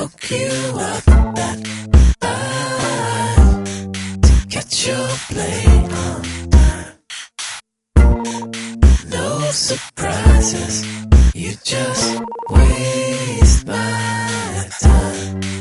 hook you up that time to get your play on time. No surprises, you just waste my time.